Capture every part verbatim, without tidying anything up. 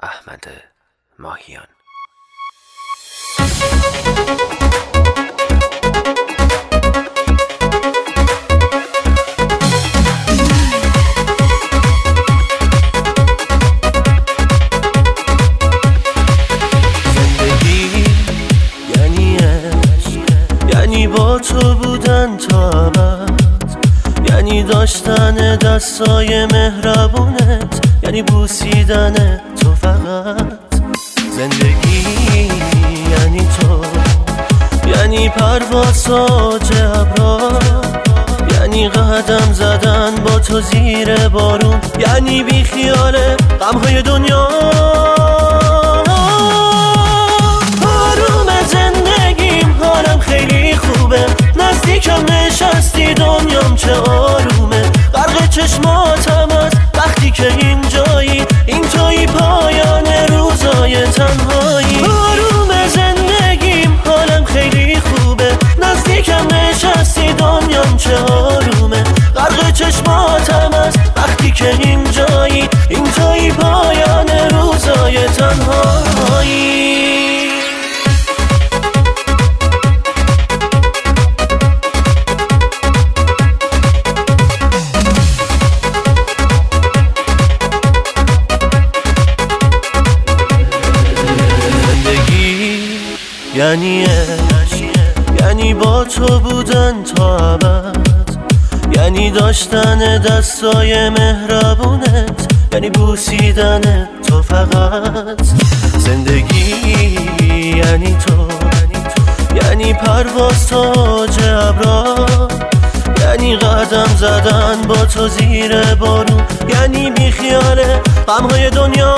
احمد ماهیان. زندگی یعنی عشق، یعنی با تو بودن تا ابد، یعنی داشتن دستای مهربونت، یعنی بوسیدن تو فقط. زندگی یعنی تو، یعنی پرواز اوج ابرا، یعنی قدم زدن با تو زیر بارون، یعنی بی خیال غمهای دنیا. آروم زندگیم، حالم خیلی خوبه، نزدیکم نشستی دنیام چه آرومه. غرق چشماتم از وقتی که اینجایی، این توی پایان روزای تنهایی. آروم زندگیم، حالم خیلی خوبه، نزدیکم نشستی دنیام چه آرومه. غرق چشماتم از وقتی که اینجایی، این توی پایان روزای تنهایی. یعنی عشق، یعنی با تو بودن تا ابد، یعنی داشتن دستای مهربونت، یعنی بوسیدن تو فقط. زندگی یعنی تو، یعنی پرواز تا اوج ابرا، یعنی قدم زدن با تو زیر بارون، یعنی بی خیال غمهای دنیا.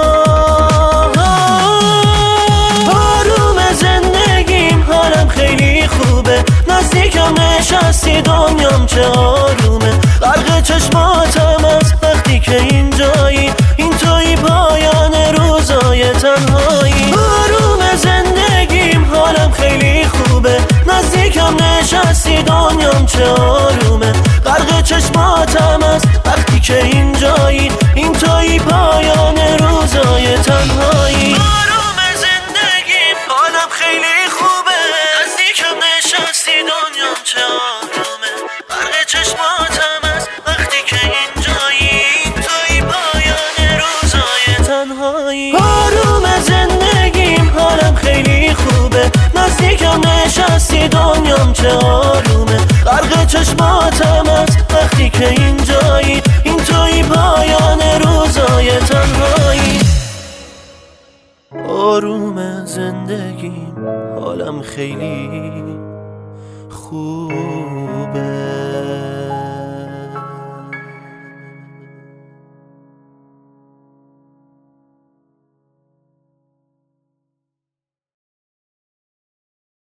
زندگیم، حالم خیلی خوبه، نزدیکم نشستی دنیام چه آرومه. غرق چشماتم از وقتی که اینجایی، این توی پایان روزای تنهایی. آروم زندگیم، حالم خیلی خوبه، نزدیکم نشستی دنیام چه آرومه. غرق چشماتم از وقتی که اینجایی، این توی پایان روزای تنهایی. دنیام چه آرومه، غرق چشماتم از وقتی که اینجایی، این توی پایان روزای تنهایی. آروم زندگیم، حالم خیلی خوبه، نزدیکم نشستی دنیام چه آرومه. غرق چشماتم از وقتی که اینجایی، این توی پایان روزای تنهایی. آروم زندگیم، حالم خیلی خوبه.